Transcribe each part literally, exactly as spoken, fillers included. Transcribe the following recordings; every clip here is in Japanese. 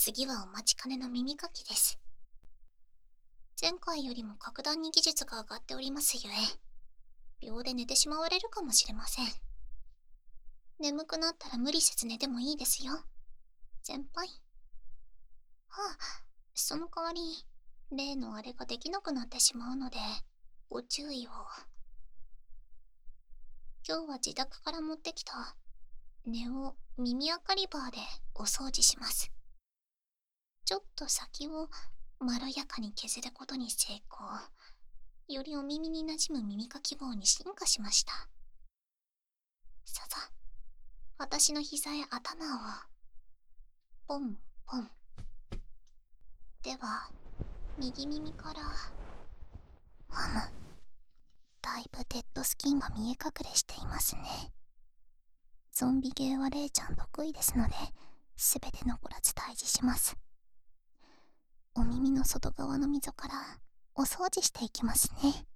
次はお待ちかねの耳かきです。前回よりも格段に技術が上がっておりますゆえ、秒で寝てしまわれるかもしれません。眠くなったら無理せず寝てもいいですよ、先輩。はあ、その代わり、例のあれができなくなってしまうので、ご注意を。今日は自宅から持ってきたネオ耳明かりバーでお掃除します。ちょっと先をまろやかに削ることに成功。よりお耳に馴染む耳かき棒に進化しました。ささ、私の膝へ頭をポンポン。では右耳から。ふむ、だいぶデッドスキンが見え隠れしていますね。ゾンビゲーはレイちゃん得意ですので、すべて残らず退治します。お耳の外側の溝からお掃除していきますね。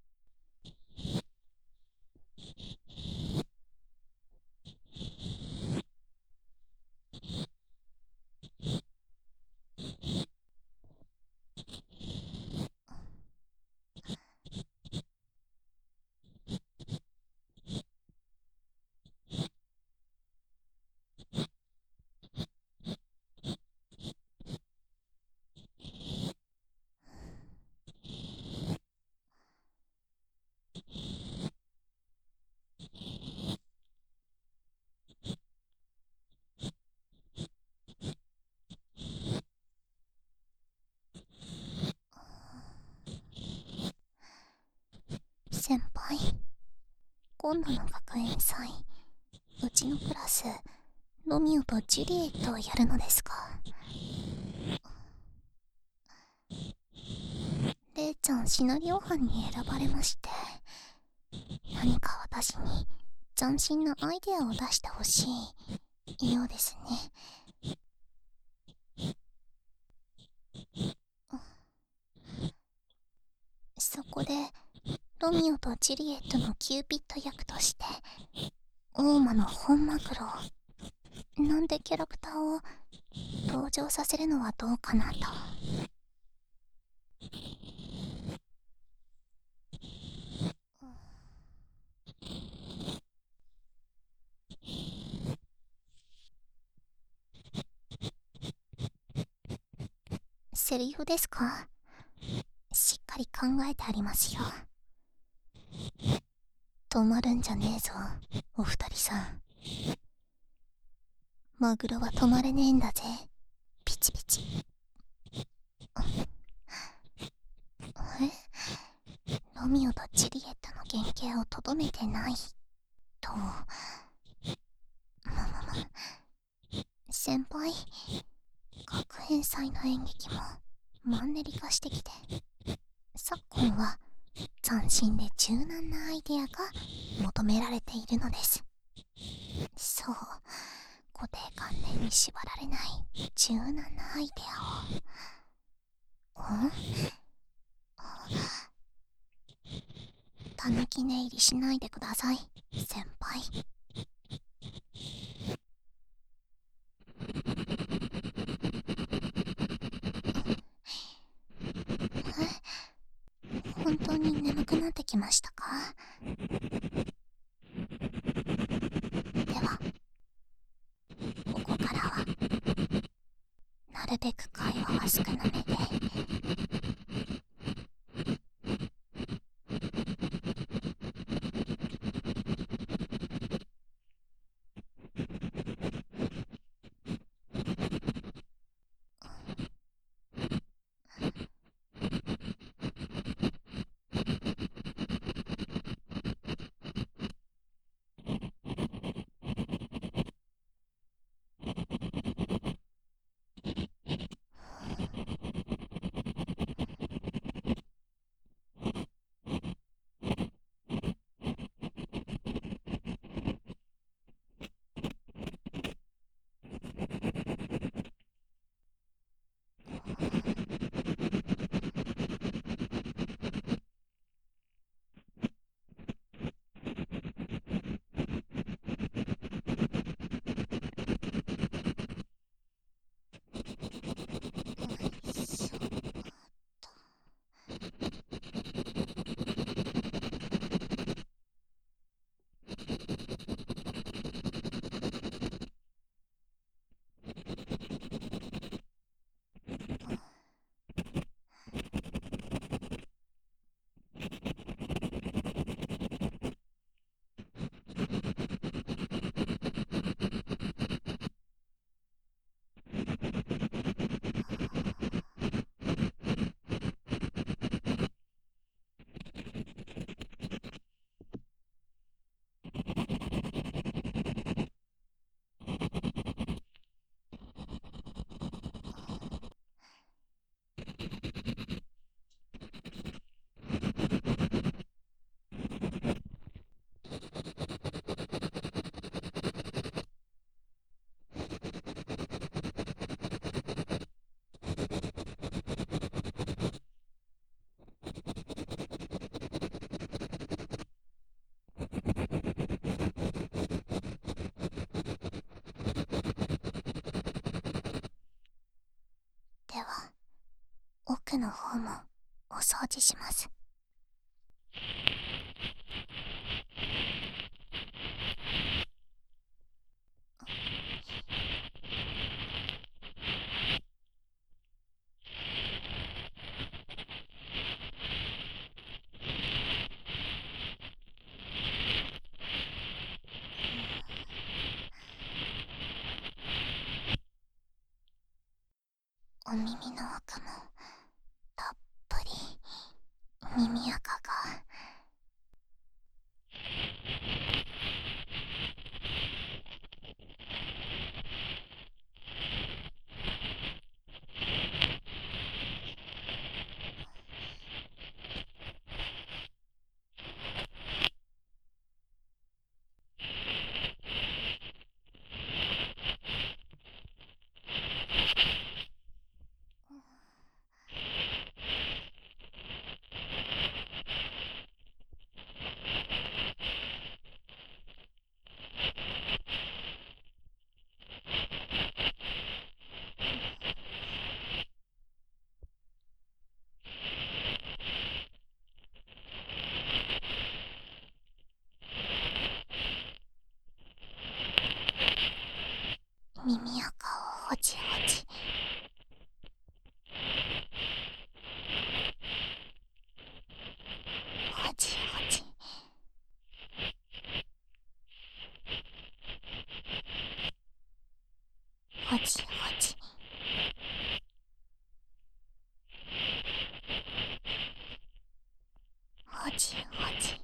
先輩、今度の学園祭、うちのクラスロミオとジュリエットをやるのですか？レイちゃんシナリオ班に選ばれまして、何か私に斬新なアイデアを出してほしいようですね。そこでロミオとジュリエットのキューピッド役として、大間の本マグロなんてキャラクターを登場させるのはどうかなと。セリフですか？しっかり考えてありますよ。止まるんじゃねえぞ、お二人さん。マグロは止まれねえんだぜ、ピチピチ。え？ロミオとジュリエットの原型をとどめてないと。ままま先輩、学園祭の演劇もマンネリ化してきて、昨今は斬新で柔軟なアイデアが求められているのです。そう、固定観念に縛られない柔軟なアイデアを。ん？たぬき寝入りしないでください、先輩。え？本当に眠くなってきましたか？では、ここからはなるべく会話は少なめで。 では奥の方もお掃除します。お耳の奥もたっぷり耳垢が。耳垢をほじほじ。ほじほじ。ほじほじ。ほじほじ。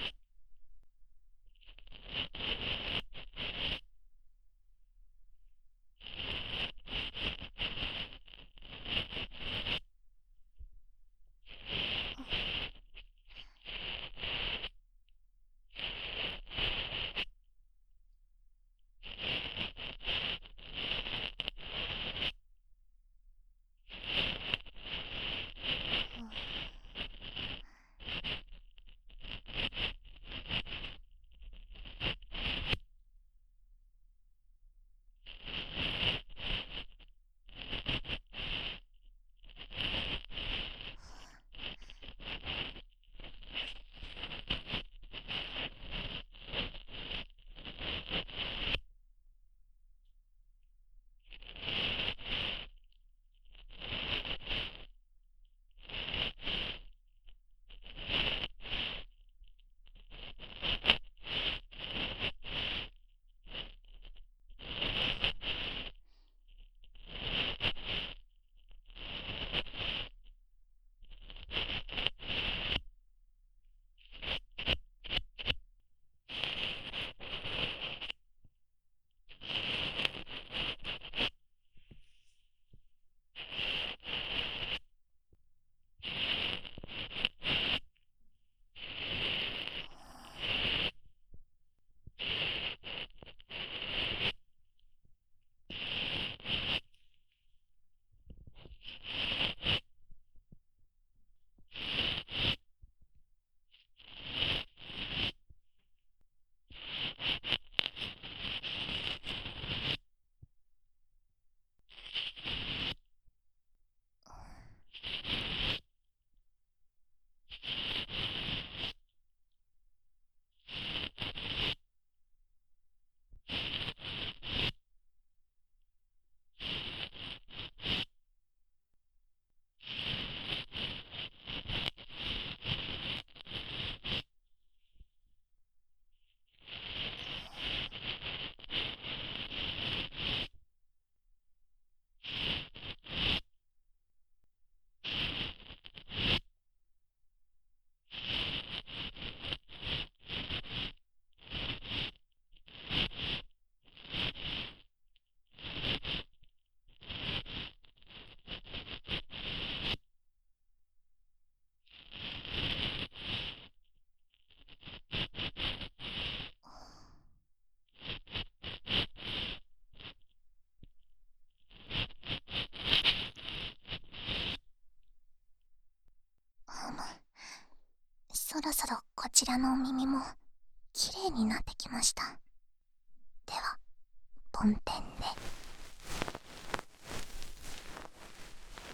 そろそろこちらのお耳もきれいになってきました。では梵天で。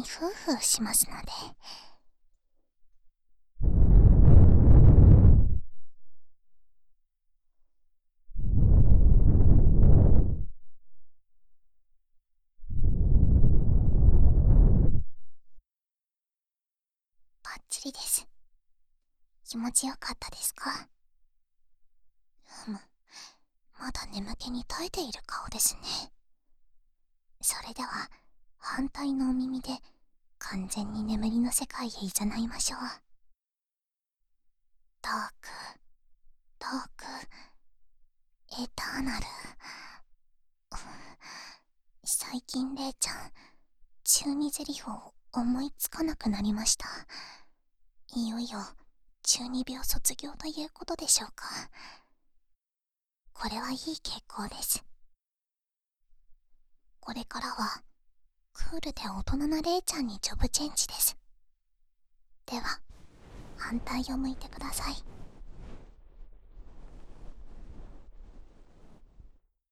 フーフーしますので。バッチリです。気持ちよかったですか？ふむ、まだ眠気に耐えている顔ですね。それでは反対のお耳で完全に眠りの世界へ誘いましょう。ダーク、ダーク、エターナル。最近レイちゃん、中二ゼリフを思いつかなくなりました。いよいよ中二病卒業ということでしょうか。これはいい傾向です。これからはクールで大人なレイちゃんにジョブチェンジです。では反対を向いてください。